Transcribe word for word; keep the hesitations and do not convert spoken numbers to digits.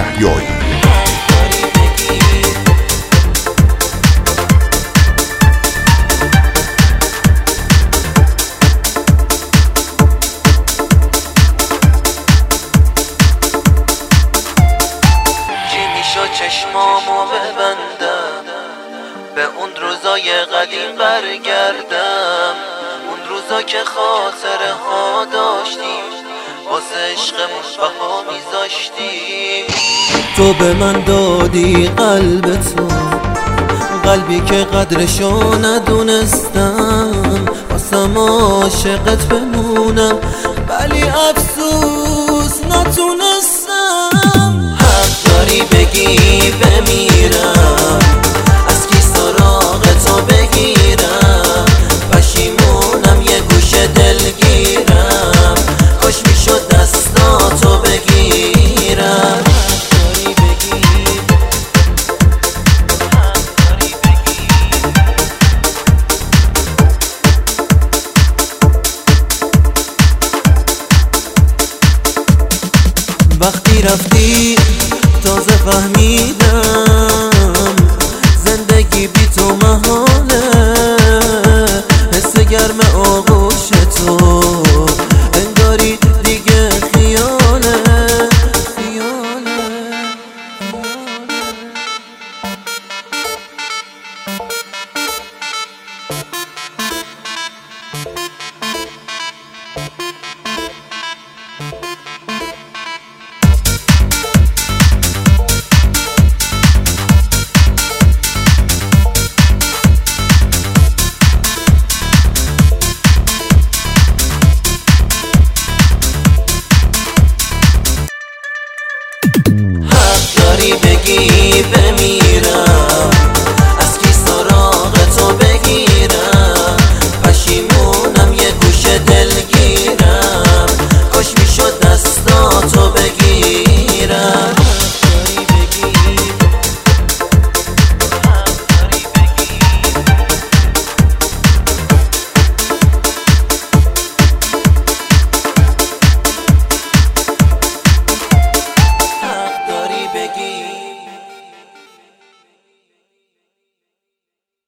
یحیایی. چشمامو ببندم به اون روزای قدیم برگردم، اون روزا که خاطره ها داشتیم واسه عشقمون بها میذاشتیم. تو به من دادی قلب تو، قلبی که قدرشو ندونستم، واسم عاشقت بمونم ولی افسوس نتونستم. حق داری بگی بمیرم، از کی سراغ تو بگیرم، پشیمونم یه گوشه دلگیرم، کاش میشد دستاتو بگیرم. وقتی رفتی تازه فهمیدم زندگی بی تو محاله، حس گرم آغوش تو انگاری دیگه خیاله خیاله. بگی بمیرم، از کی سراغ تو بگیرم، پشیمونم یه گوشه دلگیرم، کاش میشد دستاتو بگیرم. حق داری بگی